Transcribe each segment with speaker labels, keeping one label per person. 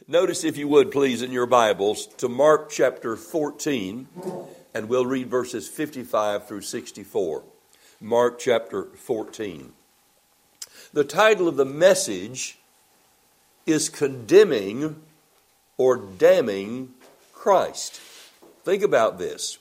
Speaker 1: Notice, if you would, please, in your Bibles, to Mark chapter 14, and we'll read verses 55 through 64. Mark chapter 14. The title of the message is Condemning or Damning Christ. Think about this.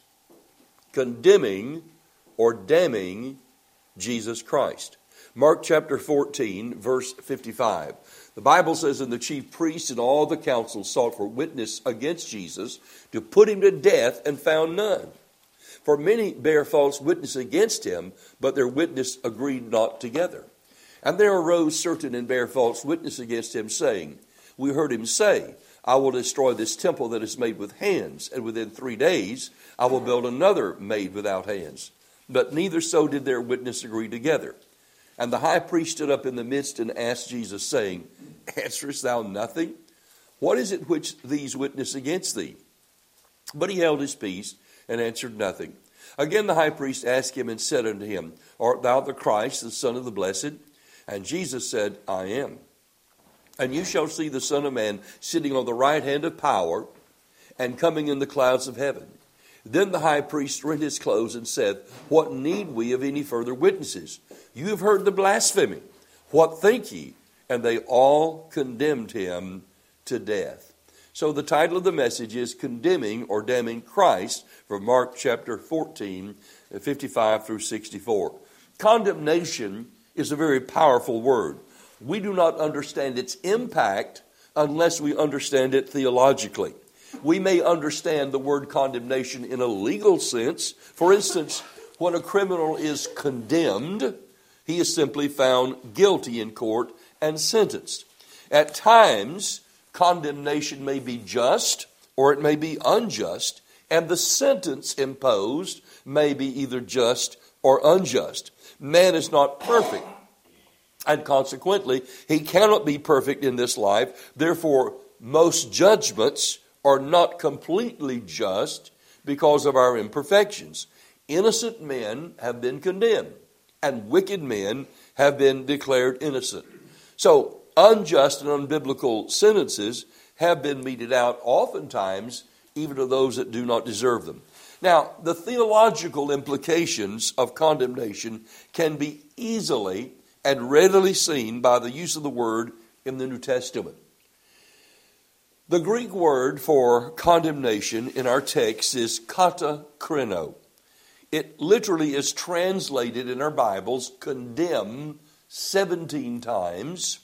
Speaker 1: Condemning or damning Jesus Christ. Mark chapter 14, verse 55. The Bible says, "And the chief priests and all the council sought for witness against Jesus to put him to death, and found none. For many bare false witness against him, but their witness agreed not together. And there arose certain and bare false witness against him, saying, We heard him say, I will destroy this temple that is made with hands, and within 3 days I will build another made without hands. But neither so did their witness agree together. And the high priest stood up in the midst and asked Jesus, saying, Answerest thou nothing? What is it which these witness against thee? But he held his peace and answered nothing. Again the high priest asked him and said unto him, Art thou the Christ, the Son of the Blessed? And Jesus said, I am. And you shall see the Son of Man sitting on the right hand of power and coming in the clouds of heaven. Then the high priest rent his clothes and said, What need we of any further witnesses? You have heard the blasphemy. What think ye? And they all condemned him to death." So the title of the message is Condemning or Damning Christ, from Mark chapter 14, 55 through 64. Condemnation is a very powerful word. We do not understand its impact unless we understand it theologically. We may understand the word condemnation in a legal sense. For instance, when a criminal is condemned, he is simply found guilty in court and sentenced. At times, condemnation may be just or it may be unjust, and the sentence imposed may be either just or unjust. Man is not perfect, and consequently, he cannot be perfect in this life. Therefore, most judgments are not completely just because of our imperfections. Innocent men have been condemned, and wicked men have been declared innocent. So, unjust and unbiblical sentences have been meted out oftentimes even to those that do not deserve them. Now, the theological implications of condemnation can be easily and readily seen by the use of the word in the New Testament. The Greek word for condemnation in our text is katakrino. It literally is translated in our Bibles, condemn 17 times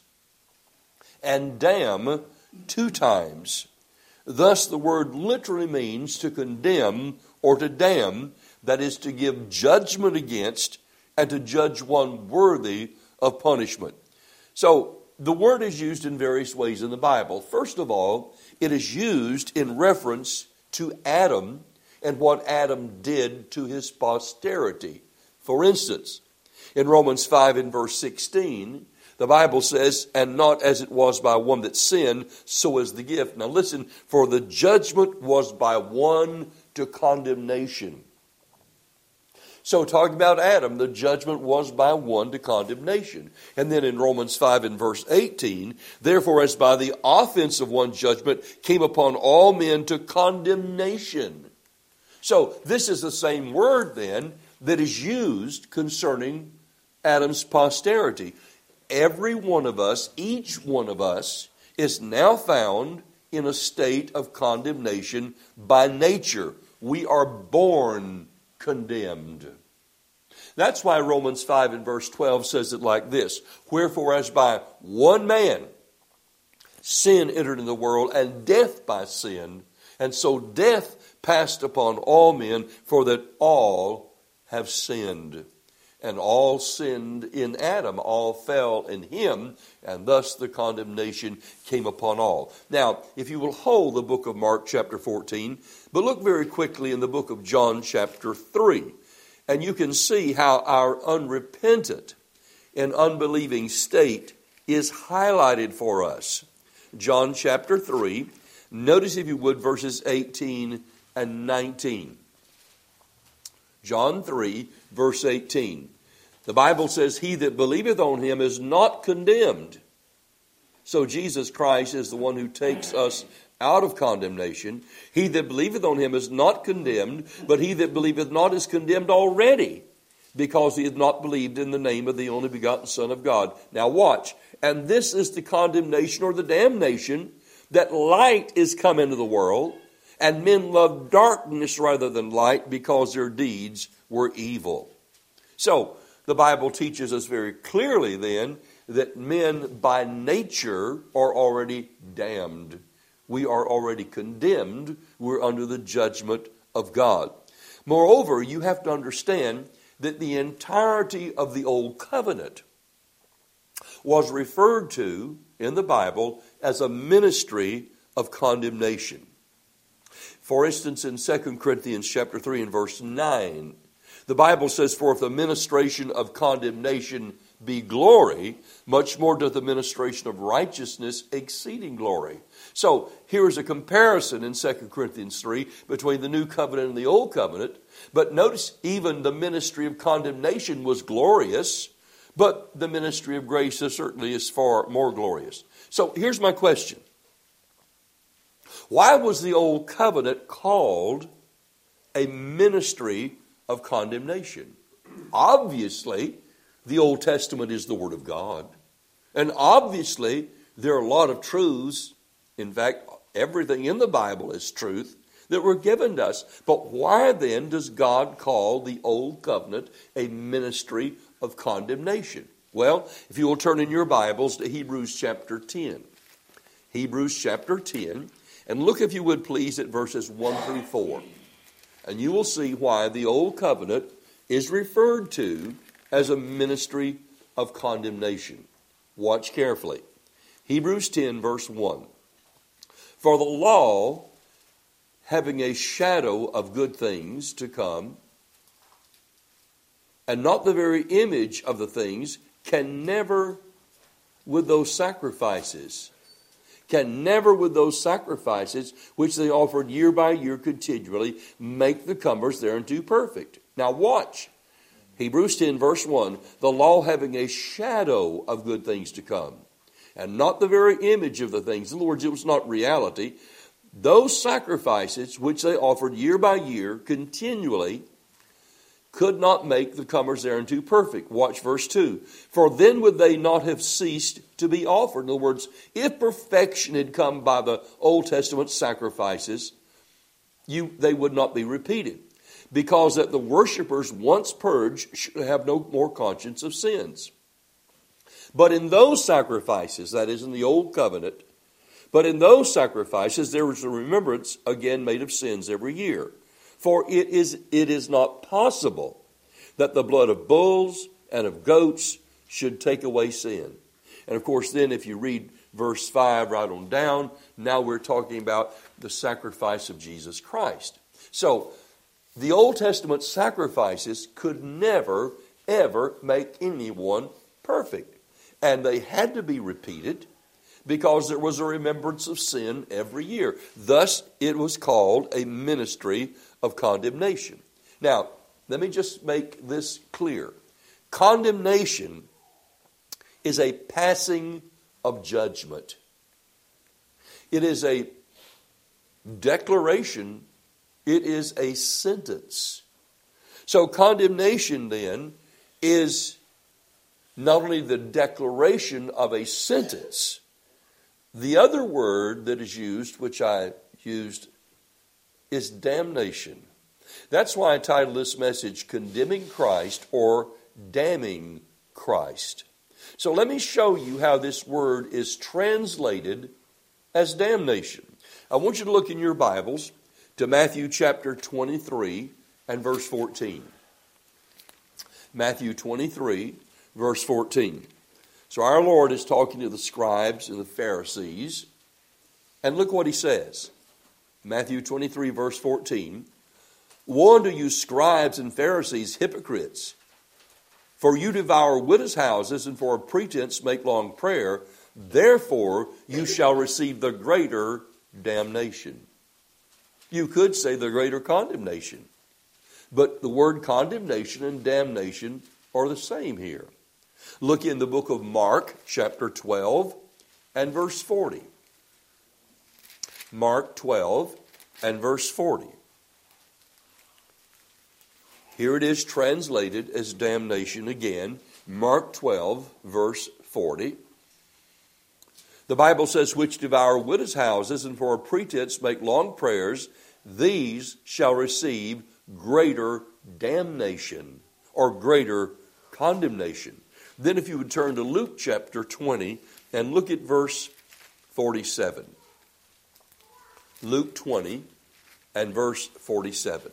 Speaker 1: and damn 2 times. Thus, the word literally means to condemn or to damn, that is, to give judgment against and to judge one worthy of punishment. So, the word is used in various ways in the Bible. First of all, it is used in reference to Adam and what Adam did to his posterity. For instance, in Romans 5 and verse 16, the Bible says, And not as it was by one that sinned, so is the gift. Now listen, for the judgment was by one to condemnation. So talking about Adam, the judgment was by one to condemnation. And then in Romans 5 and verse 18, Therefore as by the offense of one judgment came upon all men to condemnation. So this is the same word then that is used concerning Adam's posterity. Every one of us, each one of us, is now found in a state of condemnation by nature. We are born condemned. That's why Romans 5 and verse 12 says it like this, Wherefore as by one man sin entered in the world, and death by sin, and so death passed upon all men, for that all have sinned. And all sinned in Adam, all fell in him, and thus the condemnation came upon all. Now, if you will hold the book of Mark chapter 14, but look very quickly in the book of John chapter 3, and you can see how our unrepentant and unbelieving state is highlighted for us. John chapter 3, notice if you would verses 18 and 19. John 3, verse 18. The Bible says, He that believeth on him is not condemned. So Jesus Christ is the one who takes us out of condemnation. He that believeth on him is not condemned, but he that believeth not is condemned already, because he hath not believed in the name of the only begotten Son of God. Now watch. And this is the condemnation or the damnation, that light is come into the world, and men love darkness rather than light, because their deeds were evil. So the Bible teaches us very clearly then that men by nature are already damned. We are already condemned. We're under the judgment of God. Moreover, you have to understand that the entirety of the Old Covenant was referred to in the Bible as a ministry of condemnation. For instance, in 2 Corinthians chapter 3 and verse 9, the Bible says, "For if the ministration of condemnation be glory, much more doth the ministration of righteousness exceeding glory." So here is a comparison in 2 Corinthians 3 between the New Covenant and the Old Covenant. But notice, even the ministry of condemnation was glorious, but the ministry of grace certainly is far more glorious. So here's my question. Why was the Old Covenant called a ministry of condemnation? Obviously, the Old Testament is the Word of God. And obviously, there are a lot of truths. In fact, everything in the Bible is truth that were given to us. But why then does God call the Old Covenant a ministry of condemnation? Well, if you will turn in your Bibles to Hebrews chapter 10. Hebrews chapter 10. And look, if you would please, at verses 1 through 4. And you will see why the Old Covenant is referred to as a ministry of condemnation. Watch carefully. Hebrews 10 verse 1. "For the law, having a shadow of good things to come, and not the very image of the things, can never with those sacrifices which they offered year by year continually, make the comers thereunto perfect." Now watch. Hebrews 10 verse 1, "The law having a shadow of good things to come, and not the very image of the things." In other words, it was not reality. "Those sacrifices which they offered year by year continually could not make the comers thereunto perfect." Watch verse 2. "For then would they not have ceased to be offered." In other words, if perfection had come by the Old Testament sacrifices, they would not be repeated. "Because that the worshipers once purged should have no more conscience of sins. But in those sacrifices," that is in the Old Covenant, "but in those sacrifices there was a remembrance again made of sins every year. For it is not possible that the blood of bulls and of goats should take away sin." And of course, then if you read verse 5 right on down, now we're talking about the sacrifice of Jesus Christ. So the Old Testament sacrifices could never, ever make anyone perfect. And they had to be repeated because there was a remembrance of sin every year. Thus, it was called a ministry of condemnation. Now, let me just make this clear. Condemnation is a passing of judgment. It is a declaration. It is a sentence. So condemnation then is not only the declaration of a sentence. The other word that is used, which I used, is damnation. That's why I titled this message, "Condemning Christ," or "Damning Christ." So let me show you how this word is translated as damnation. I want you to look in your Bibles to Matthew chapter 23 and verse 14. Matthew 23, verse 14. So our Lord is talking to the scribes and the Pharisees. And look what he says. Matthew 23, verse 14. "Woe unto you, scribes and Pharisees, hypocrites! For you devour widows' houses, and for a pretense make long prayer. Therefore you shall receive the greater damnation." You could say the greater condemnation. But the word condemnation and damnation are the same here. Look in the book of Mark, chapter 12, and verse 40. Mark 12 and verse 40. Here it is translated as damnation again. Mark 12, verse 40. The Bible says, which devour widows' houses and for a pretense make long prayers, these shall receive greater damnation or greater condemnation. Then if you would turn to Luke chapter 20 and look at verse 47. Luke 20 and verse 47.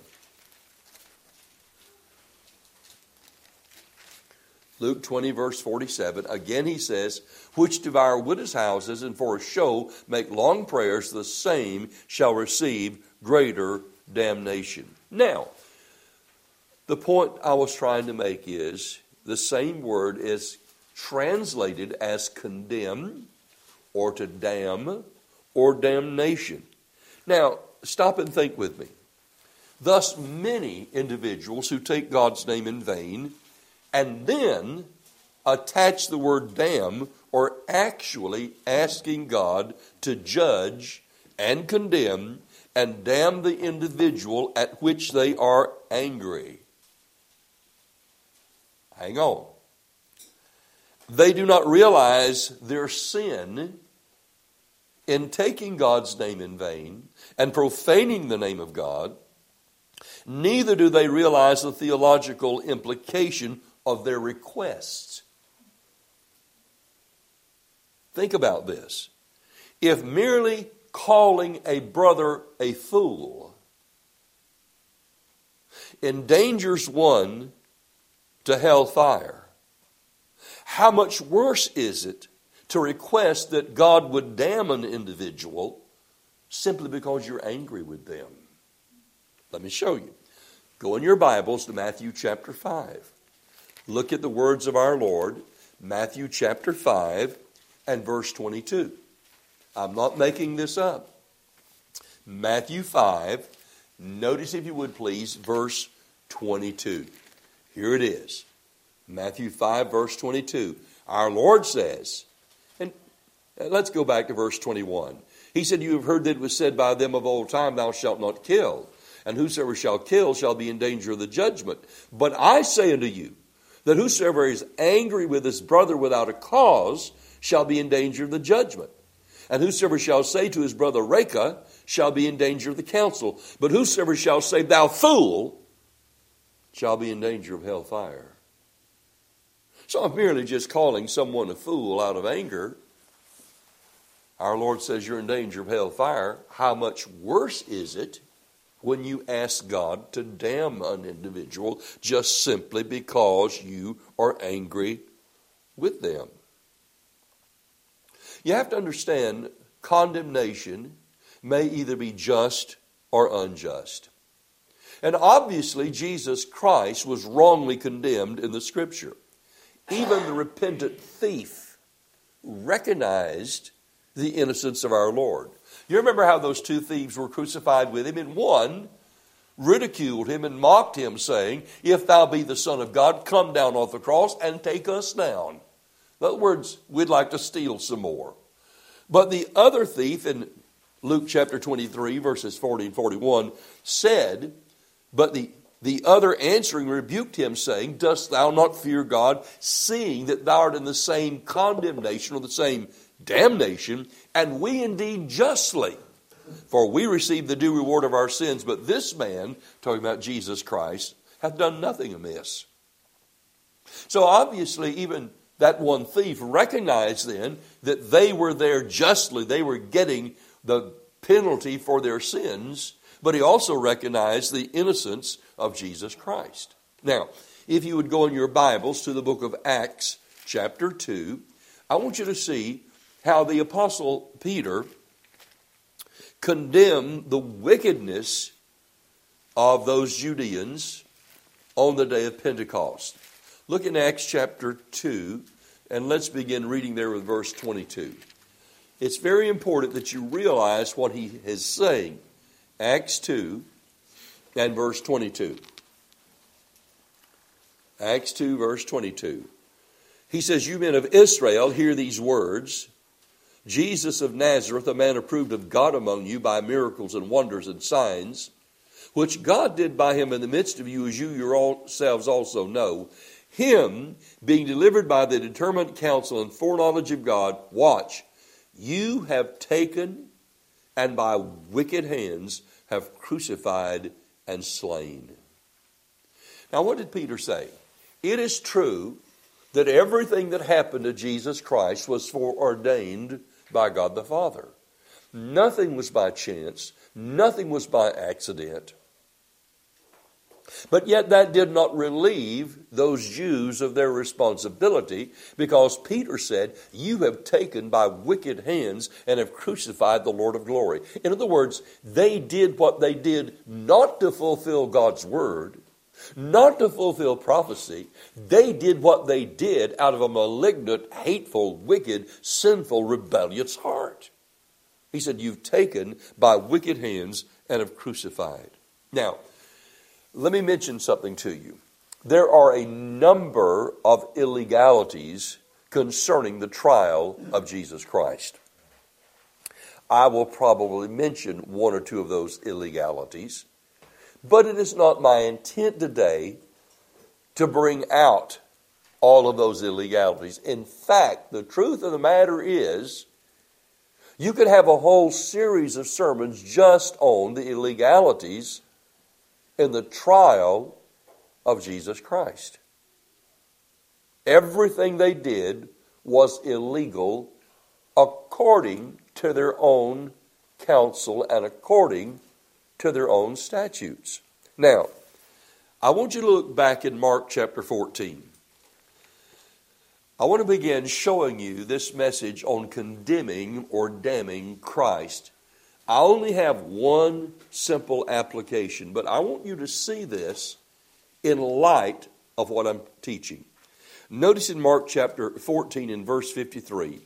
Speaker 1: Luke 20, verse 47, again he says, which devour widows' houses and for a show make long prayers, the same shall receive greater damnation. Now, the point I was trying to make is the same word is translated as condemn or to damn or damnation. Now, stop and think with me. Thus, many individuals who take God's name in vain and then attach the word damn or actually asking God to judge and condemn and damn the individual at which they are angry. Hang on. They do not realize their sin in taking God's name in vain and profaning the name of God. Neither do they realize the theological implication of their requests. Think about this. If merely calling a brother a fool endangers one to hellfire, how much worse is it to request that God would damn an individual simply because you're angry with them? Let me show you. Go in your Bibles to Matthew chapter 5. Look at the words of our Lord, Matthew chapter 5 and verse 22. I'm not making this up. Matthew 5, notice if you would please, verse 22. Here it is. Matthew 5, verse 22. Our Lord says, and let's go back to verse 21. He said, you have heard that it was said by them of old time, thou shalt not kill, and whosoever shall kill shall be in danger of the judgment. But I say unto you, that whosoever is angry with his brother without a cause shall be in danger of the judgment. And whosoever shall say to his brother, Raca, shall be in danger of the council. But whosoever shall say, thou fool, shall be in danger of hellfire. So I'm merely just calling someone a fool out of anger. Our Lord says you're in danger of hellfire. How much worse is it when you ask God to damn an individual just simply because you are angry with them? You have to understand, condemnation may either be just or unjust. And obviously, Jesus Christ was wrongly condemned in the Scripture. Even the repentant thief recognized the innocence of our Lord. You remember how those two thieves were crucified with him, and one ridiculed him and mocked him, saying, if thou be the Son of God, come down off the cross and take us down. In other words, we'd like to steal some more. But the other thief in Luke chapter 23, verses 40 and 41, said, but the other answering rebuked him, saying, dost thou not fear God, seeing that thou art in the same condemnation or the same damnation, and we indeed justly, for we receive the due reward of our sins, but this man, talking about Jesus Christ, hath done nothing amiss. So obviously even that one thief recognized then that they were there justly, they were getting the penalty for their sins, but he also recognized the innocence of Jesus Christ. Now, if you would go in your Bibles to the book of Acts chapter 2, I want you to see how the Apostle Peter condemned the wickedness of those Judeans on the day of Pentecost. Look in Acts chapter 2, and let's begin reading there with verse 22. It's very important that you realize what he is saying. Acts 2 and verse 22. Acts 2, verse 22. He says, you men of Israel, hear these words. Jesus of Nazareth, a man approved of God among you by miracles and wonders and signs, which God did by him in the midst of you, as you yourselves also know, him being delivered by the determined counsel and foreknowledge of God, watch, you have taken and by wicked hands have crucified and slain. Now, what did Peter say? It is true that everything that happened to Jesus Christ was foreordained by God the Father. Nothing was by chance. Nothing was by accident. But yet that did not relieve those Jews of their responsibility, because Peter said, you have taken by wicked hands and have crucified the Lord of glory. In other words, they did what they did not to fulfill God's word, not to fulfill prophecy. They did what they did out of a malignant, hateful, wicked, sinful, rebellious heart. He said, you've taken by wicked hands and have crucified. Now, let me mention something to you. There are a number of illegalities concerning the trial of Jesus Christ. I will probably mention one or two of those illegalities, but it is not my intent today to bring out all of those illegalities. In fact, the truth of the matter is, you could have a whole series of sermons just on the illegalities in the trial of Jesus Christ. Everything they did was illegal according to their own counsel and according to their own statutes. Now, I want you to look back in Mark chapter 14. I want to begin showing you this message on condemning or damning Christ. I only have one simple application, but I want you to see this in light of what I'm teaching. Notice in Mark chapter 14 and verse 53,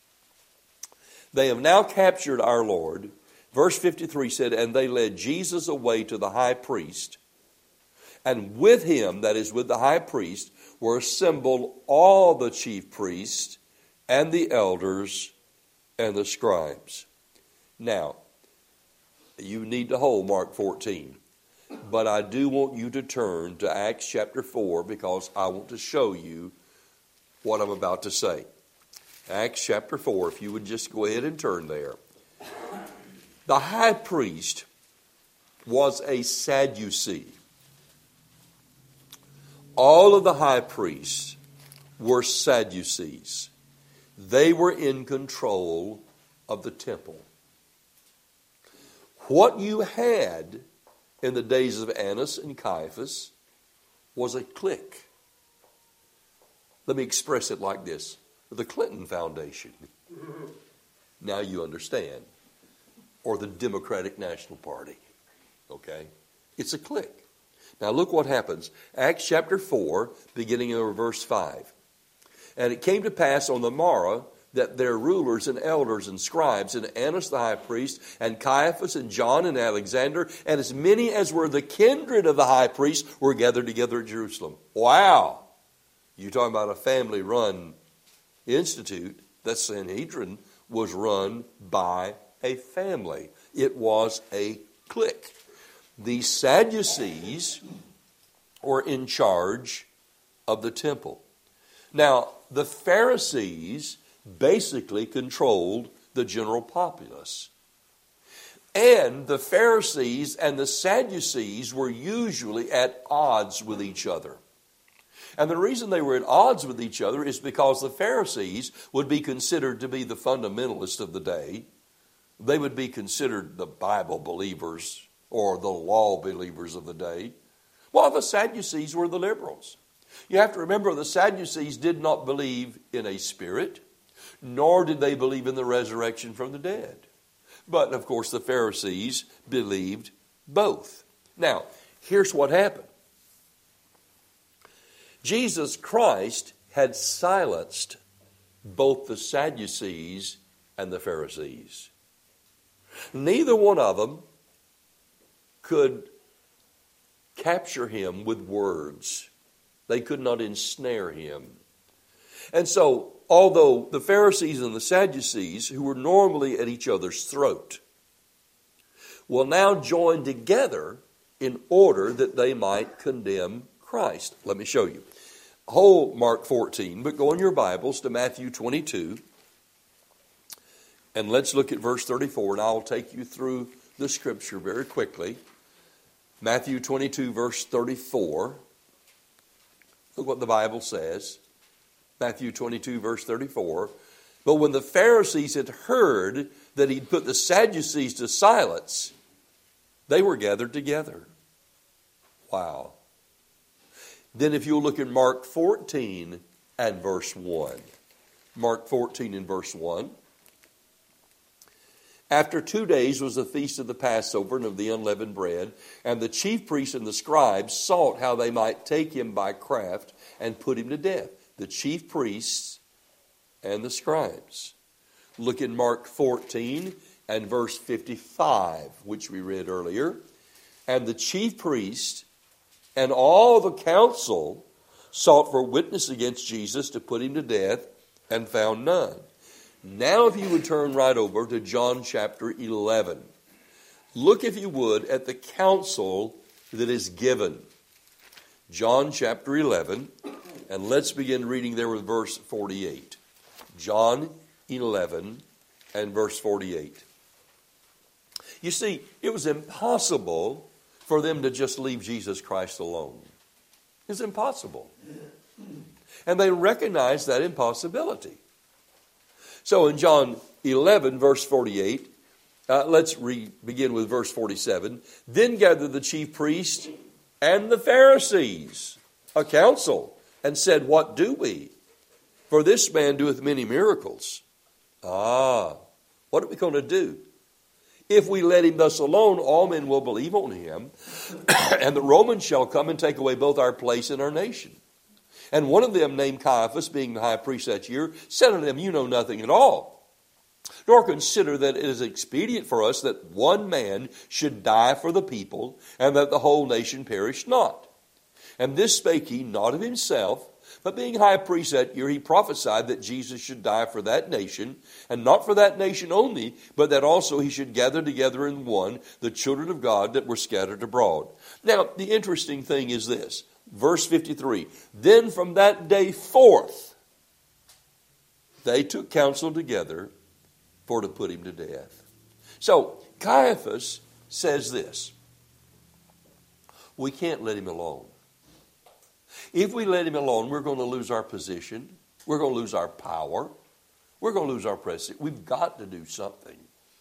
Speaker 1: they have now captured our Lord. Verse 53 said, and they led Jesus away to the high priest, and with him, that is with the high priest, were assembled all the chief priests and the elders and the scribes. Now, you need to hold Mark 14. But I do want you to turn to Acts chapter 4, because I want to show you what I'm about to say. Acts chapter 4, if you would just go ahead and turn there. The high priest was a Sadducee. All of the high priests were Sadducees. They were in control of the temple. What you had in the days of Annas and Caiaphas was a clique. Let me express it like this. The Clinton Foundation. Now you understand. Or the Democratic National Party. Okay? It's a clique. Now look what happens. Acts chapter 4, beginning in verse 5. And it came to pass on the morrow that their rulers and elders and scribes, and Annas the high priest, and Caiaphas, and John, and Alexander, and as many as were the kindred of the high priest, were gathered together at Jerusalem. Wow! You're talking about a family-run institute. That Sanhedrin was run by a family. It was a clique. The Sadducees were in charge of the temple. Now, the Pharisees basically controlled the general populace. And the Pharisees and the Sadducees were usually at odds with each other. And the reason they were at odds with each other is because the Pharisees would be considered to be the fundamentalists of the day. They would be considered the Bible believers or the law believers of the day, while the Sadducees were the liberals. You have to remember, the Sadducees did not believe in a spirit, nor did they believe in the resurrection from the dead. But, of course, the Pharisees believed both. Now, here's what happened. Jesus Christ had silenced both the Sadducees and the Pharisees. Neither one of them could capture him with words. They could not ensnare him. And so although the Pharisees and the Sadducees, who were normally at each other's throat, will now join together in order that they might condemn Christ. Let me show you. Hold Mark 14, but go in your Bibles to Matthew 22, and let's look at verse 34, and I'll take you through the scripture very quickly. Matthew 22, verse 34. Look what the Bible says. Matthew 22, verse 34. But when the Pharisees had heard that he'd put the Sadducees to silence, they were gathered together. Wow. Then if you'll look at Mark 14 and verse 1. Mark 14 and verse 1. After 2 days was the feast of the Passover and of the unleavened bread, and the chief priests and the scribes sought how they might take him by craft and put him to death. The chief priests and the scribes. Look in Mark 14 and verse 55, which we read earlier. And the chief priest and all the council sought for witness against Jesus to put him to death, and found none. Now if you would turn right over to John chapter 11. Look, if you would, at the counsel that is given. John chapter 11, and let's begin reading there with verse 48. John 11 and verse 48. You see, it was impossible for them to just leave Jesus Christ alone. It's impossible. And they recognized that impossibility. So in John 11, verse 48, let's begin with verse 47. Then gathered the chief priests and the Pharisees a council, and said, What do we? For this man doeth many miracles. What are we going to do? If we let him thus alone, all men will believe on him, and the Romans shall come and take away both our place and our nation. And one of them, named Caiaphas, being the high priest that year, said unto them, You know nothing at all, nor consider that it is expedient for us that one man should die for the people, and that the whole nation perish not. And this spake he not of himself, but being high priest that year, he prophesied that Jesus should die for that nation, and not for that nation only, but that also he should gather together in one the children of God that were scattered abroad. Now, the interesting thing is this. Verse 53, Then from that day forth, they took counsel together for to put him to death. So, Caiaphas says this. We can't let him alone. If we let him alone, we're going to lose our position. We're going to lose our power. We're going to lose our prestige. We've got to do something.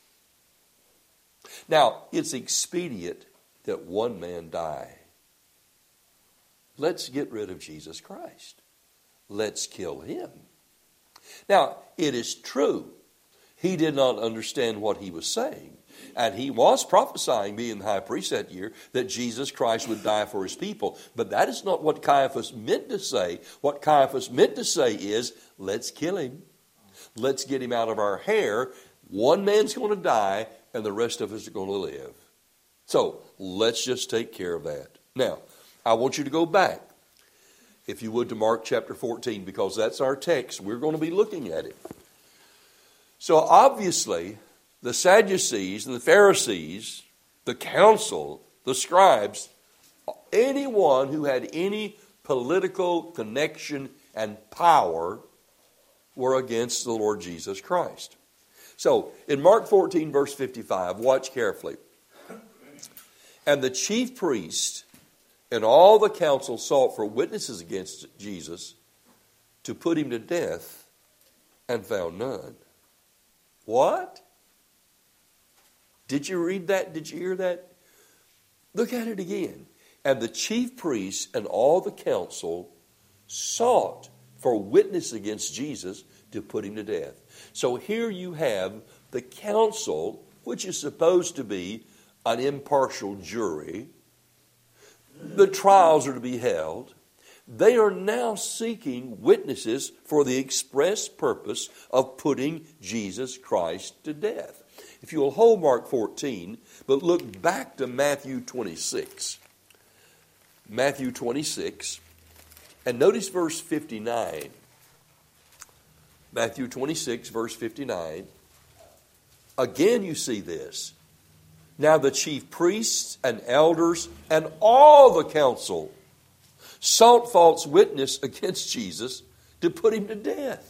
Speaker 1: Now, it's expedient that one man die. Let's get rid of Jesus Christ. Let's kill him. Now, it is true. He did not understand what he was saying. And he was prophesying, being the high priest that year, that Jesus Christ would die for his people. But that is not what Caiaphas meant to say. What Caiaphas meant to say is, let's kill him. Let's get him out of our hair. One man's going to die, and the rest of us are going to live. So, let's just take care of that. Now, I want you to go back, if you would, to Mark chapter 14, because that's our text. We're going to be looking at it. So, obviously, the Sadducees and the Pharisees, the council, the scribes, anyone who had any political connection and power were against the Lord Jesus Christ. So, in Mark 14, verse 55, watch carefully. And the chief priest and all the council sought for witnesses against Jesus to put him to death, and found none. What? Did you read that? Did you hear that? Look at it again. And the chief priests and all the council sought for witness against Jesus to put him to death. So here you have the council, which is supposed to be an impartial jury. The trials are to be held. They are now seeking witnesses for the express purpose of putting Jesus Christ to death. If you will hold Mark 14, but look back to Matthew 26. Matthew 26, and notice verse 59. Matthew 26, verse 59. Again you see this. Now the chief priests and elders and all the council sought false witness against Jesus to put him to death.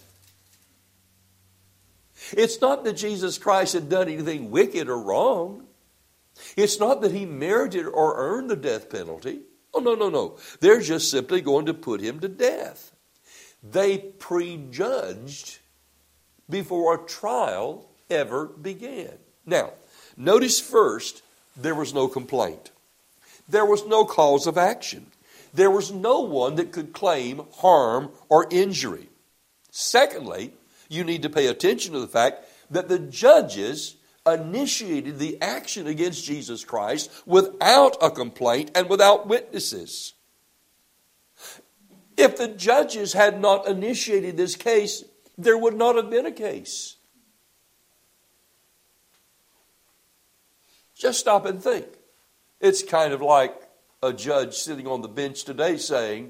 Speaker 1: It's not that Jesus Christ had done anything wicked or wrong. It's not that he merited or earned the death penalty. Oh, no. They're just simply going to put him to death. They prejudged before a trial ever began. Now, notice first, there was no complaint. There was no cause of action. There was no one that could claim harm or injury. Secondly, you need to pay attention to the fact that the judges initiated the action against Jesus Christ without a complaint and without witnesses. If the judges had not initiated this case, there would not have been a case. Just stop and think. It's kind of like a judge sitting on the bench today saying,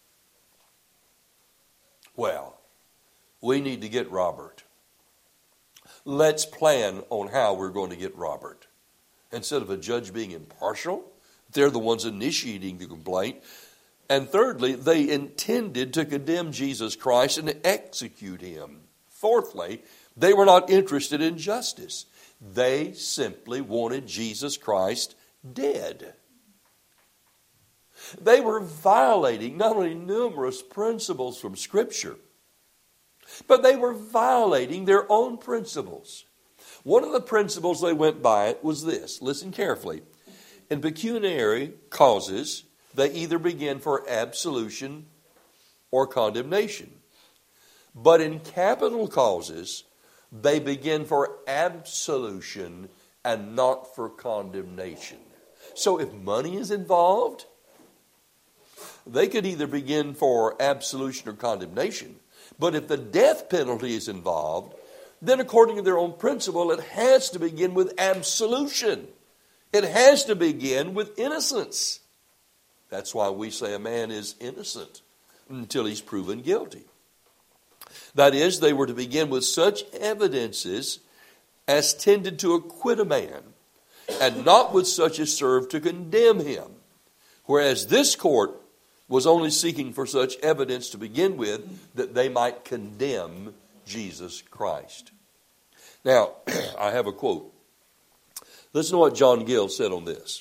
Speaker 1: well, we need to get Robert. Let's plan on how we're going to get Robert. Instead of a judge being impartial, they're the ones initiating the complaint. And thirdly, they intended to condemn Jesus Christ and execute him. Fourthly, they were not interested in justice. They simply wanted Jesus Christ dead. They were violating not only numerous principles from Scripture, but they were violating their own principles. One of the principles they went by was this. Listen carefully. In pecuniary causes, they either begin for absolution or condemnation. But in capital causes, they begin for absolution and not for condemnation. So if money is involved, they could either begin for absolution or condemnation. But if the death penalty is involved, then according to their own principle, it has to begin with absolution. It has to begin with innocence. That's why we say a man is innocent until he's proven guilty. That is, they were to begin with such evidences as tended to acquit a man, and not with such as served to condemn him. Whereas this court was only seeking for such evidence to begin with that they might condemn Jesus Christ. Now, I have a quote. Listen to what John Gill said on this.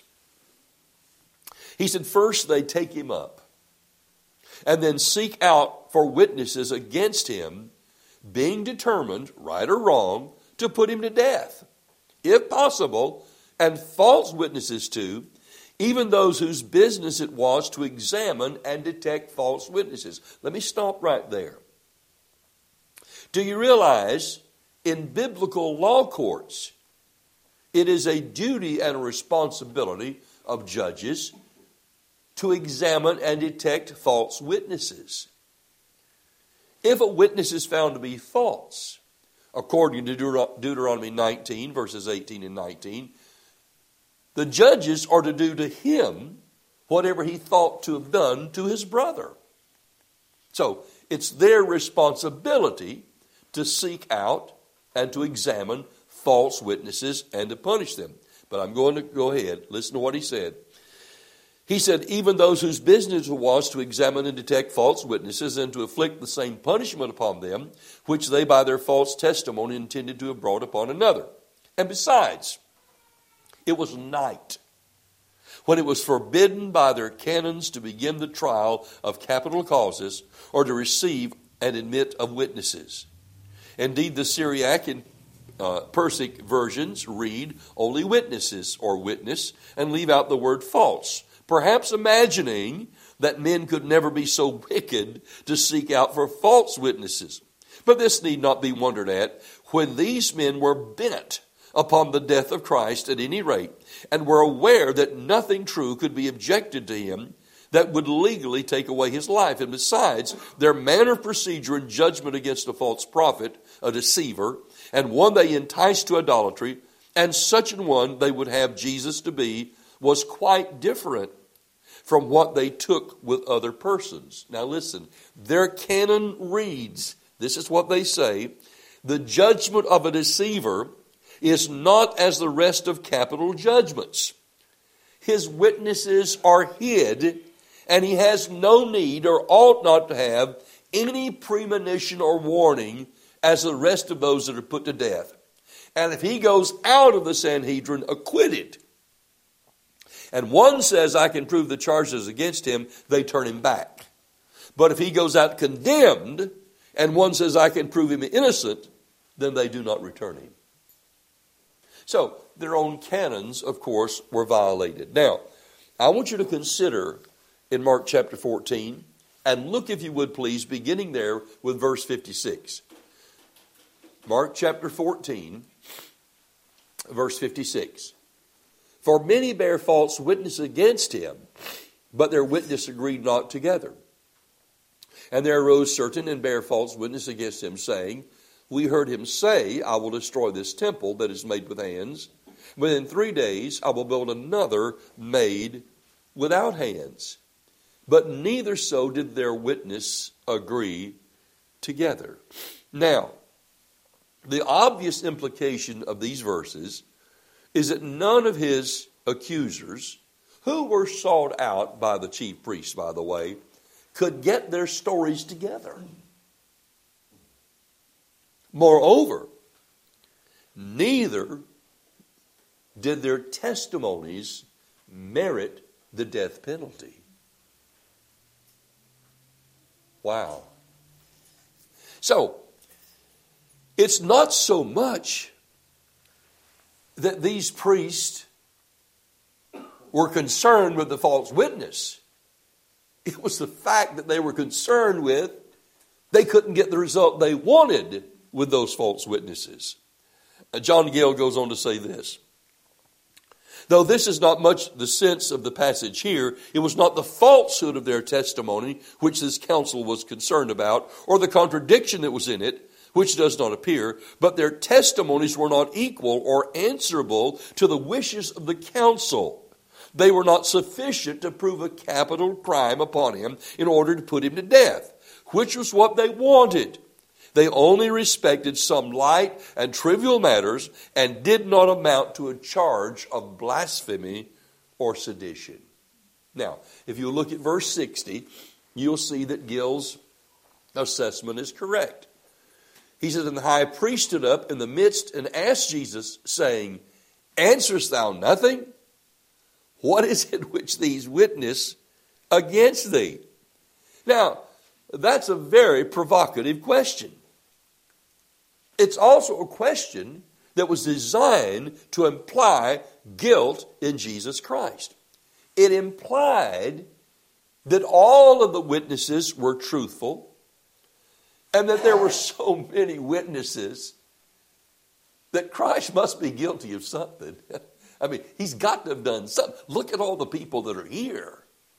Speaker 1: He said, first they take him up and then seek out for witnesses against him, being determined, right or wrong, to put him to death, if possible, and false witnesses too, even those whose business it was to examine and detect false witnesses. Let me stop right there. Do you realize in biblical law courts, it is a duty and a responsibility of judges to examine and detect false witnesses? If a witness is found to be false, according to Deuteronomy 19, verses 18 and 19, the judges are to do to him whatever he thought to have done to his brother. So it's their responsibility to seek out and to examine false witnesses and to punish them. But I'm going to go ahead. Listen to what he said. He said, even those whose business was to examine and detect false witnesses and to inflict the same punishment upon them, which they by their false testimony intended to have brought upon another. And besides, it was night, when it was forbidden by their canons to begin the trial of capital causes or to receive and admit of witnesses. Indeed, the Syriac and Persic versions read only witnesses or witness and leave out the word false, perhaps imagining that men could never be so wicked to seek out for false witnesses. But this need not be wondered at when these men were bent upon the death of Christ at any rate, and were aware that nothing true could be objected to him that would legally take away his life. And besides, their manner of procedure and judgment against a false prophet, a deceiver, and one they enticed to idolatry, and such an one they would have Jesus to be, was quite different from what they took with other persons. Now listen, their canon reads This is what they say. The judgment of a deceiver is not as the rest of capital judgments. His witnesses are hid, and he has no need or ought not to have any premonition or warning as the rest of those that are put to death. And if he goes out of the Sanhedrin acquitted, and one says, I can prove the charges against him, they turn him back. But if he goes out condemned, and one says, I can prove him innocent, then they do not return him. So, their own canons, of course, were violated. Now, I want you to consider in Mark chapter 14, and look, if you would please, beginning there with verse 56. Mark chapter 14, verse 56. For many bear false witness against him, but their witness agreed not together. And there arose certain and bare false witness against him, saying, We heard him say, I will destroy this temple that is made with hands. Within 3 days I will build another made without hands. But neither so did their witness agree together. Now, the obvious implication of these verses is that none of his accusers, who were sought out by the chief priests, by the way, could get their stories together. Moreover, neither did their testimonies merit the death penalty. Wow. So, it's not so much that these priests were concerned with the false witness. It was the fact that they were concerned with they couldn't get the result they wanted with those false witnesses. John Gale goes on to say this. Though this is not much the sense of the passage here, it was not the falsehood of their testimony which this council was concerned about, or the contradiction that was in it, which does not appear, but their testimonies were not equal or answerable to the wishes of the council. They were not sufficient to prove a capital crime upon him in order to put him to death, which was what they wanted. They only respected some light and trivial matters and did not amount to a charge of blasphemy or sedition. Now, if you look at verse 60, you'll see that Gill's assessment is correct. He says, And the high priest stood up in the midst and asked Jesus, saying, Answerest thou nothing? What is it which these witness against thee? Now, that's a very provocative question. It's also a question that was designed to imply guilt in Jesus Christ. It implied that all of the witnesses were truthful and that there were so many witnesses that Christ must be guilty of something. I mean, he's got to have done something. Look at all the people that are here.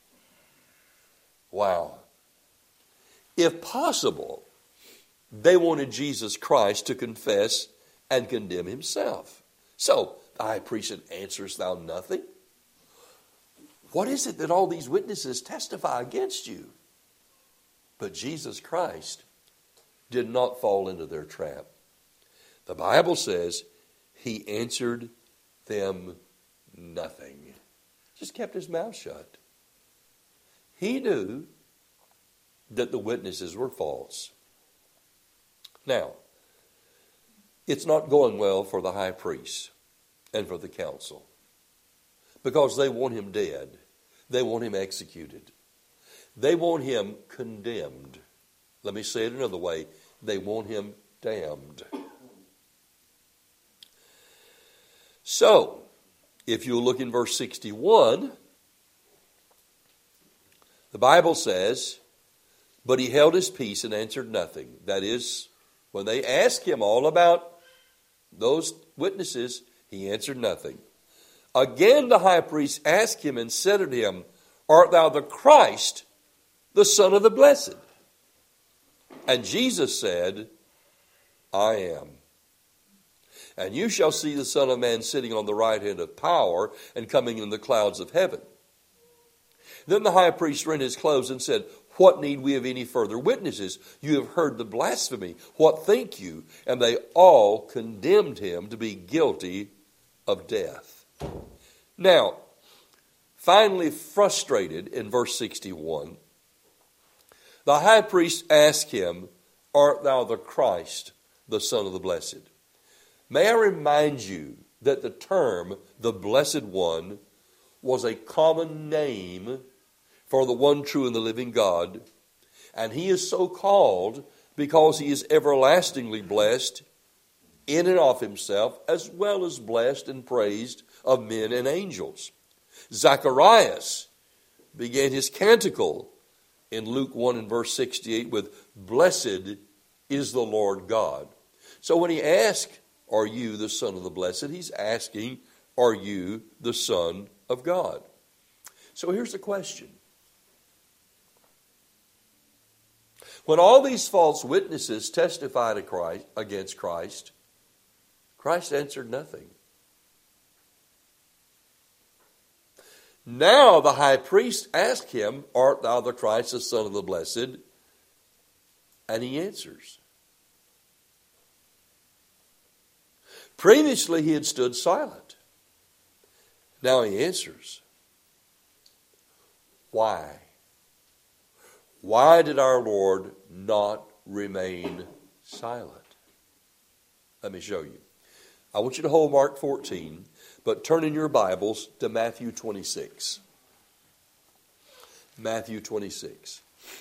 Speaker 1: Wow. If possible, they wanted Jesus Christ to confess and condemn himself. So, the high priest said, Answerest thou nothing? What is it that all these witnesses testify against you? But Jesus Christ did not fall into their trap. The Bible says he answered them nothing. Just kept his mouth shut. He knew that the witnesses were false. Now, it's not going well for the high priest and for the council because they want him dead. They want him executed. They want him condemned. Let me say it another way. They want him damned. So, if you look in verse 61, the Bible says, But he held his peace and answered nothing. That is, when they asked him all about those witnesses, he answered nothing. Again the high priest asked him and said unto him, Art thou the Christ, the Son of the Blessed? And Jesus said, I am. And you shall see the Son of Man sitting on the right hand of power and coming in the clouds of heaven. Then the high priest rent his clothes and said, What need we of any further witnesses? You have heard the blasphemy. What think you? And they all condemned him to be guilty of death. Now, finally frustrated in verse 61, the high priest asked him, Art thou the Christ, the Son of the Blessed? May I remind you that the term, the Blessed One, was a common name for the one true and the living God. And he is so called because he is everlastingly blessed in and of himself, as well as blessed and praised of men and angels. Zacharias began his canticle in Luke 1 and verse 68 with, Blessed is the Lord God. So when he asks, Are you the Son of the Blessed? He's asking, Are you the Son of God? So here's the question. When all these false witnesses testified against Christ, Christ answered nothing. Now the high priest asked him, Art thou the Christ, the Son of the Blessed? And he answers. Previously he had stood silent. Now he answers. Why? Why did our Lord not remain silent? Let me show you. I want you to hold Mark 14, but turn in your Bibles to Matthew 26. Matthew 26.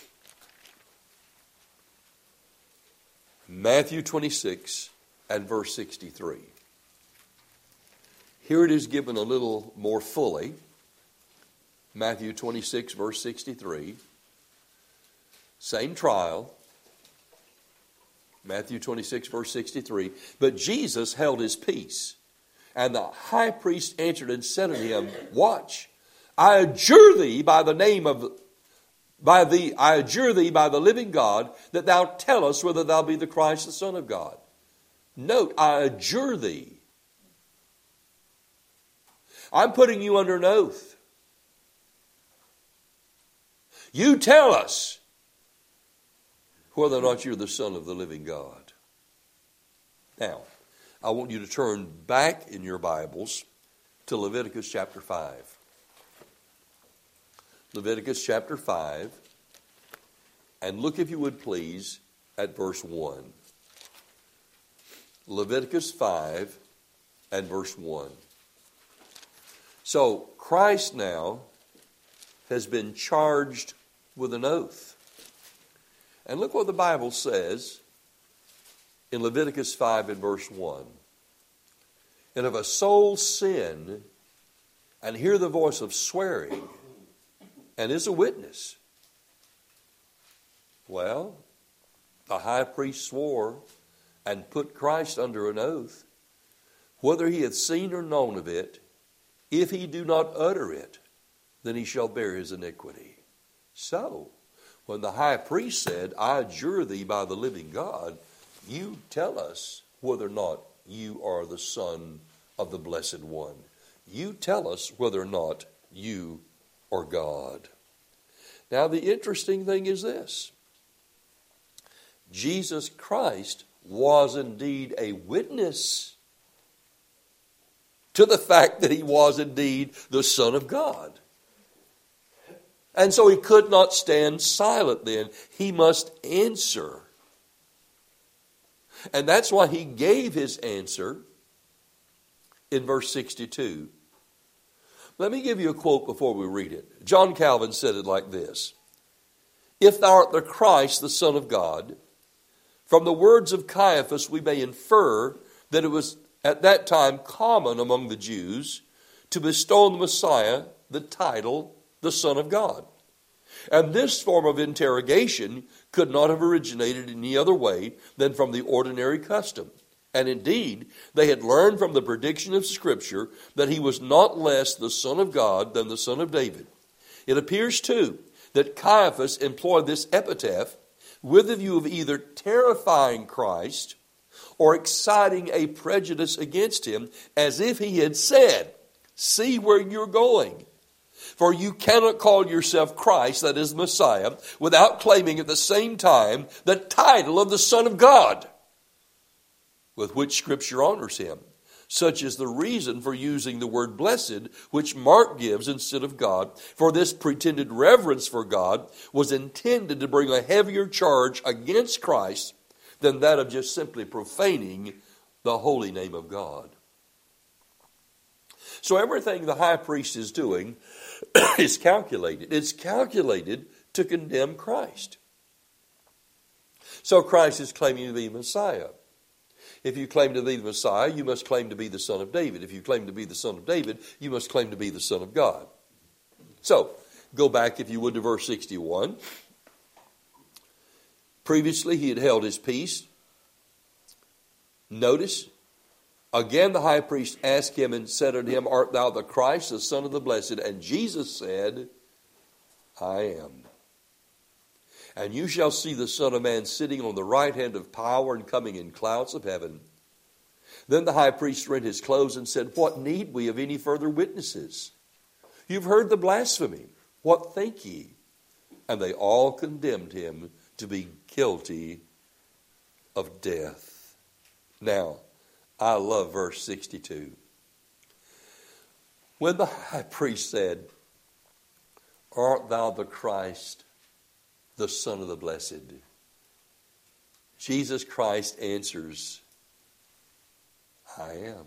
Speaker 1: Matthew 26 and verse 63. Here it is given a little more fully. Matthew 26, verse 63. Same trial. Matthew 26, verse 63. But Jesus held his peace. And the high priest answered and said unto him, Watch, I adjure thee by the living God, that thou tell us whether thou be the Christ, the Son of God. Note, I adjure thee. I'm putting you under an oath. You tell us whether or not you're the Son of the living God. Now, I want you to turn back in your Bibles to Leviticus chapter 5. Leviticus chapter 5. And look, if you would please, at verse 1. Leviticus 5 and verse 1. So, Christ now has been charged with an oath. And look what the Bible says in Leviticus 5 and verse 1. And if a soul sin and hear the voice of swearing and is a witness, well, the high priest swore and put Christ under an oath, whether he hath seen or known of it, if he do not utter it, then he shall bear his iniquity. So, when the high priest said, I adjure thee by the living God, you tell us whether or not you are the Son of the Blessed One. You tell us whether or not you are God. Now, the interesting thing is this. Jesus Christ was indeed a witness to the fact that he was indeed the Son of God. And so he could not stand silent then. He must answer. And that's why he gave his answer in verse 62. Let me give you a quote before we read it. John Calvin said it like this. If thou art the Christ, the Son of God, from the words of Caiaphas we may infer that it was at that time common among the Jews to bestow on the Messiah the title the Son of God. And this form of interrogation could not have originated in any other way than from the ordinary custom. And indeed, they had learned from the prediction of Scripture that he was not less the Son of God than the Son of David. It appears, too, that Caiaphas employed this epithet with the view of either terrifying Christ or exciting a prejudice against him, as if he had said, see where you're going. For you cannot call yourself Christ, that is Messiah, without claiming at the same time the title of the Son of God, with which Scripture honors him. Such is the reason for using the word blessed, which Mark gives instead of God. For this pretended reverence for God was intended to bring a heavier charge against Christ than that of just simply profaning the holy name of God. So everything the high priest is doing is calculated. It's calculated to condemn Christ. So Christ is claiming to be Messiah. If you claim to be the Messiah, you must claim to be the Son of David. If you claim to be the Son of David, you must claim to be the Son of God. So, go back, if you would, to verse 61. Previously, he had held his peace. Notice, again the high priest asked him and said unto him, Art thou the Christ, the Son of the Blessed? And Jesus said, I am. And you shall see the Son of Man sitting on the right hand of power and coming in clouds of heaven. Then the high priest rent his clothes and said, What need we of any further witnesses? You've heard the blasphemy. What think ye? And they all condemned him to be guilty of death. Now, I love verse 62. When the high priest said, Art thou the Christ, the Son of the Blessed? Jesus Christ answers, I am.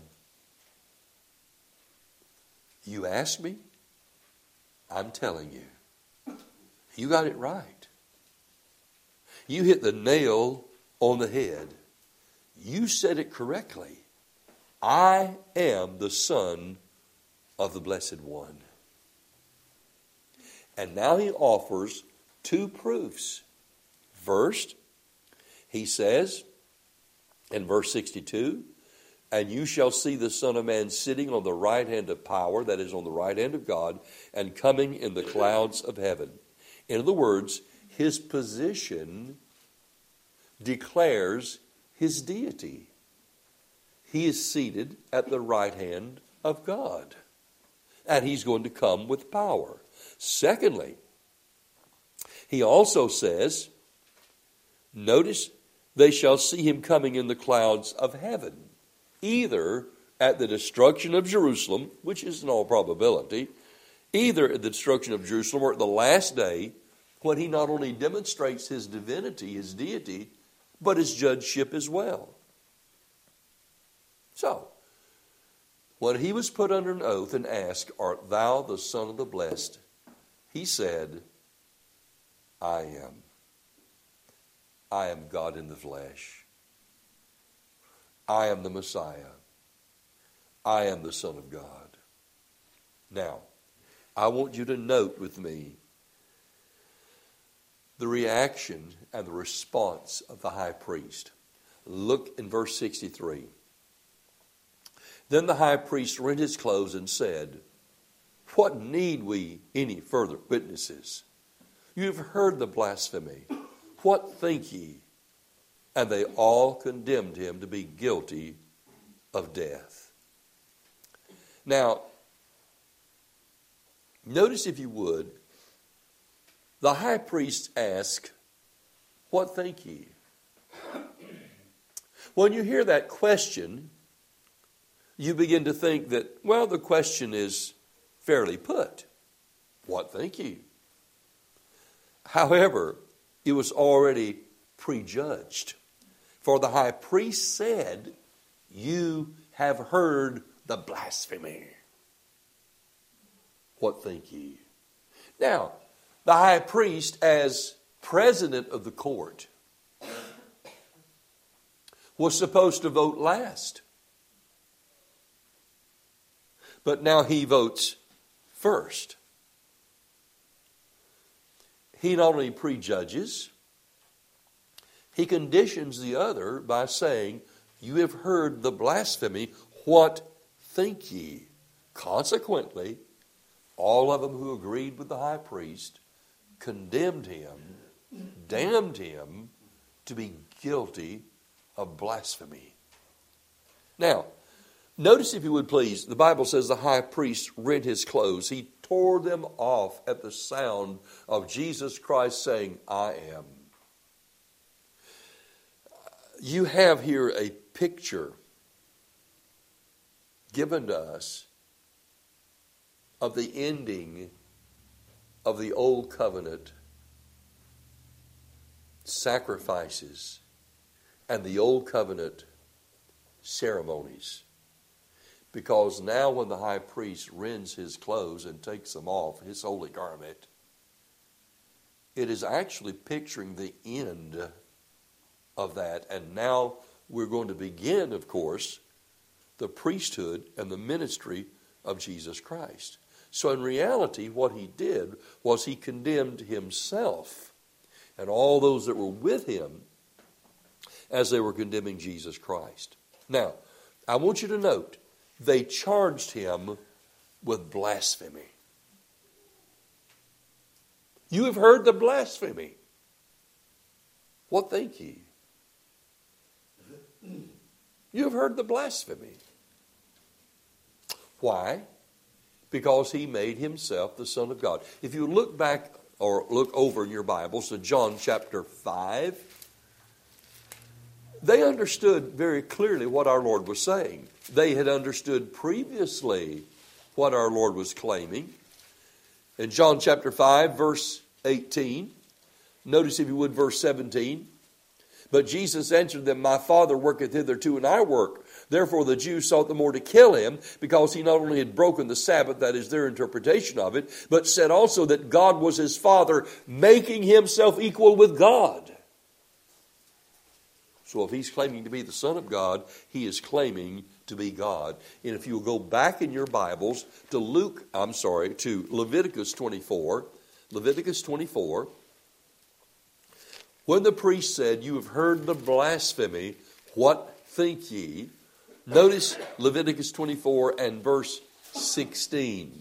Speaker 1: You asked me? I'm telling you. You got it right. You hit the nail on the head. You said it correctly. I am the Son of the Blessed One. And now he offers two proofs. First, he says in verse 62, And you shall see the Son of Man sitting on the right hand of power, that is, on the right hand of God, and coming in the clouds of heaven. In other words, his position declares his deity. He is seated at the right hand of God, and he's going to come with power. Secondly, he also says, notice, they shall see him coming in the clouds of heaven, either at the destruction of Jerusalem, which is in all probability, either at the destruction of Jerusalem or at the last day, when he not only demonstrates his divinity, his deity, but his judgeship as well. So, when he was put under an oath and asked, Art thou the Son of the Blessed? He said, I am. I am God in the flesh. I am the Messiah. I am the Son of God. Now, I want you to note with me the reaction and the response of the high priest. Look in verse 63. Then the high priest rent his clothes and said, What need we any further witnesses? You have heard the blasphemy. What think ye? And they all condemned him to be guilty of death. Now, notice, if you would, the high priest asked, What think ye? When you hear that question, you begin to think that, well, the question is fairly put. What think ye? However, it was already prejudged. For the high priest said, You have heard the blasphemy. What think ye? Now, the high priest, as president of the court, was supposed to vote last. But now he votes first. He not only prejudges, he conditions the other by saying, You have heard the blasphemy, what think ye? Consequently, all of them who agreed with the high priest condemned him, damned him to be guilty of blasphemy. Now, notice, if you would please, the Bible says the high priest rent his clothes. He tore them off at the sound of Jesus Christ saying, I am. You have here a picture given to us of the ending of the old covenant sacrifices and the old covenant ceremonies. Because now when the high priest rends his clothes and takes them off, his holy garment, it is actually picturing the end of that. And now we're going to begin, of course, the priesthood and the ministry of Jesus Christ. So in reality, what he did was he condemned himself and all those that were with him as they were condemning Jesus Christ. Now, I want you to note, they charged him with blasphemy. You have heard the blasphemy. What think ye? You have heard the blasphemy. Why? Because he made himself the Son of God. If you look back or look over in your Bibles to John chapter 5, they understood very clearly what our Lord was saying. They had understood previously what our Lord was claiming. In John chapter 5, verse 18, notice if you would verse 17. But Jesus answered them, My Father worketh hitherto, and I work. Therefore the Jews sought the more to kill him, because he not only had broken the Sabbath, that is their interpretation of it, but said also that God was his Father, making himself equal with God. So if he's claiming to be the Son of God, he is claiming to be God. And if you'll go back in your Bibles to Leviticus 24, when the priest said, You have heard the blasphemy, what think ye? Notice Leviticus 24 and verse 16.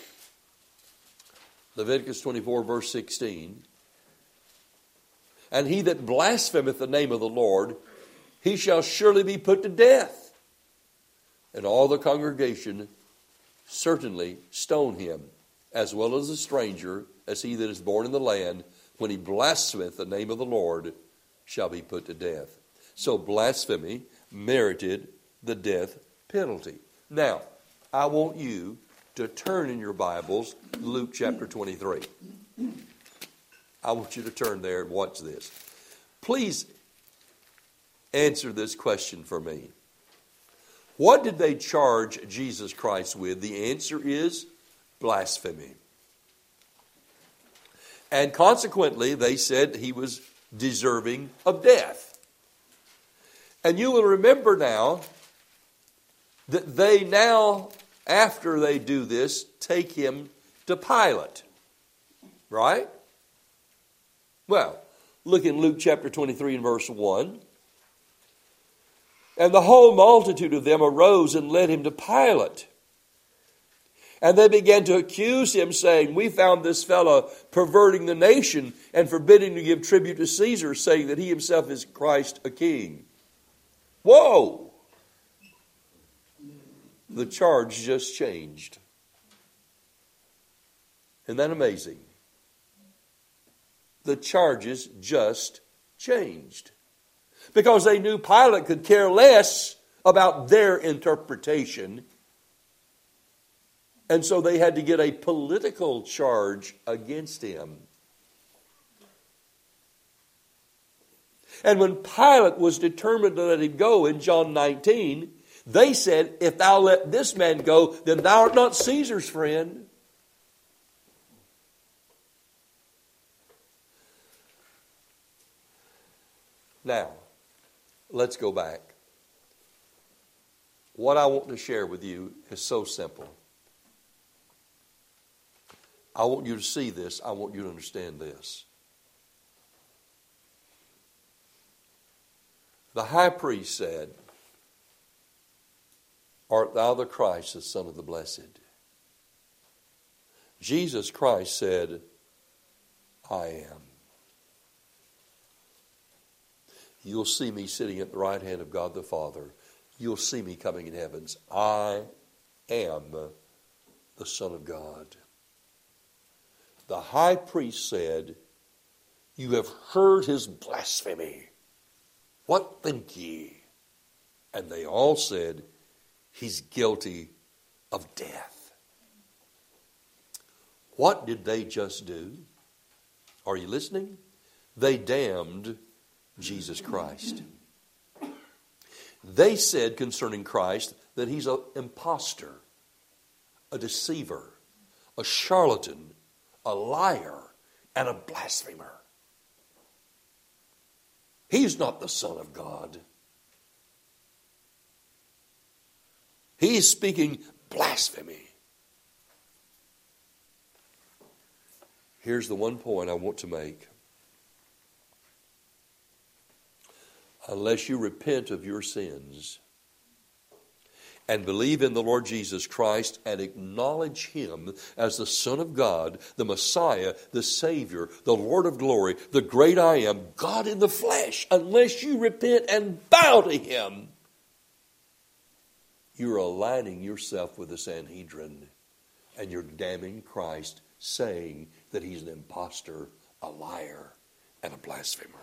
Speaker 1: Leviticus 24, verse 16. And he that blasphemeth the name of the Lord, he shall surely be put to death. And all the congregation certainly stone him, as well as a stranger, as he that is born in the land, when he blasphemeth the name of the Lord, shall be put to death. So blasphemy merited the death penalty. Now, I want you to turn in your Bibles Luke chapter 23. I want you to turn there and watch this. Please answer this question for me. What did they charge Jesus Christ with? The answer is blasphemy. And consequently, they said he was deserving of death. And you will remember now that they now, after they do this, take him to Pilate. Right? Well, look in Luke chapter 23 and verse 1. And the whole multitude of them arose and led him to Pilate. And they began to accuse him, saying, We found this fellow perverting the nation and forbidding to give tribute to Caesar, saying that he himself is Christ a king. Whoa! The charge just changed. Isn't that amazing? The charges just changed. Because they knew Pilate could care less about their interpretation. And so they had to get a political charge against him. And when Pilate was determined to let him go in John 19, they said, If thou let this man go, then thou art not Caesar's friend. Now, let's go back. What I want to share with you is so simple. I want you to see this. I want you to understand this. The high priest said, Art thou the Christ, the Son of the Blessed? Jesus Christ said, I am. You'll see me sitting at the right hand of God the Father. You'll see me coming in heavens. I am the Son of God. The high priest said, "You have heard his blasphemy. What think ye?" And they all said, "He's guilty of death." What did they just do? Are you listening? They damned Jesus Christ. They said concerning Christ that he's an imposter, a deceiver, a charlatan, a liar, and a blasphemer. He's not the Son of God. He's speaking blasphemy. Here's the one point I want to make. Unless you repent of your sins and believe in the Lord Jesus Christ and acknowledge him as the Son of God, the Messiah, the Savior, the Lord of glory, the great I am, God in the flesh, unless you repent and bow to him, you're aligning yourself with the Sanhedrin and you're damning Christ, saying that he's an imposter, a liar, and a blasphemer.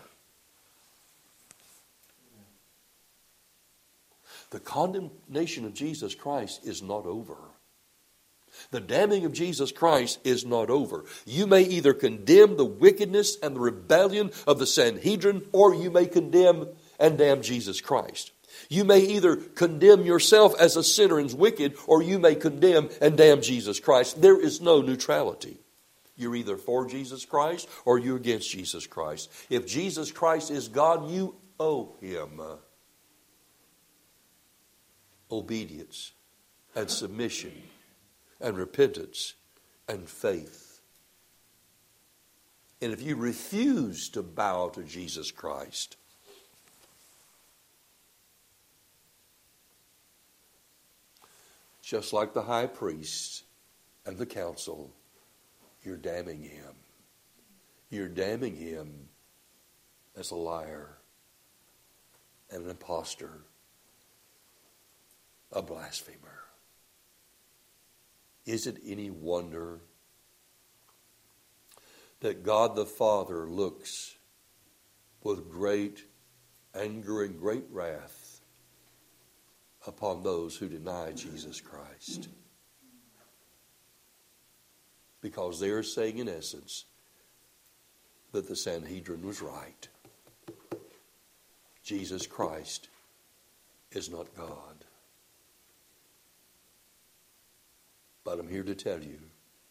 Speaker 1: The condemnation of Jesus Christ is not over. The damning of Jesus Christ is not over. You may either condemn the wickedness and the rebellion of the Sanhedrin, or you may condemn and damn Jesus Christ. You may either condemn yourself as a sinner and wicked, or you may condemn and damn Jesus Christ. There is no neutrality. You're either for Jesus Christ or you're against Jesus Christ. If Jesus Christ is God, you owe him obedience and submission and repentance and faith. And if you refuse to bow to Jesus Christ, just like the high priest and the council, you're damning him. You're damning him as a liar and an imposter, a blasphemer. Is it any wonder that God the Father looks with great anger and great wrath upon those who deny Jesus Christ? Because they are saying, in essence, that the Sanhedrin was right. Jesus Christ is not God. But I'm here to tell you,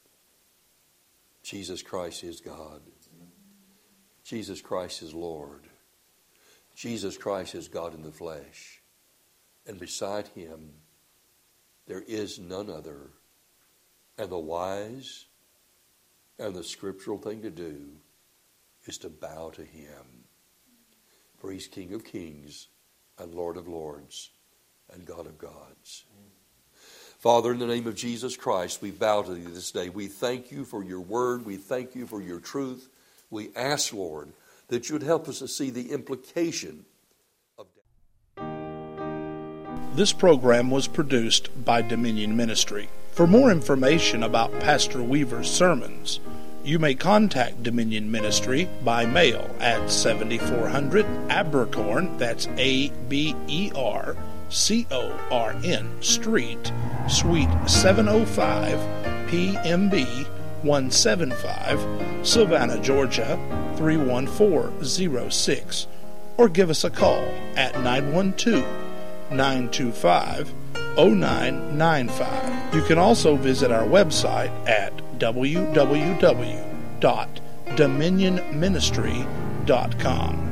Speaker 1: Jesus Christ is God. Jesus Christ is Lord. Jesus Christ is God in the flesh. And beside him, there is none other. And the wise and the scriptural thing to do is to bow to him. For he's King of kings and Lord of lords and God of gods. Father, in the name of Jesus Christ, we bow to you this day. We thank you for your word. We thank you for your truth. We ask, Lord, that you would help us to see the implication of death.
Speaker 2: This program was produced by Dominion Ministry. For more information about Pastor Weaver's sermons, you may contact Dominion Ministry by mail at 7400 Abercorn, that's Abercorn Street, Suite 705, PMB 175, Savannah, Georgia 31406, or give us a call at 912-925-0995. You can also visit our website at www.dominionministry.com.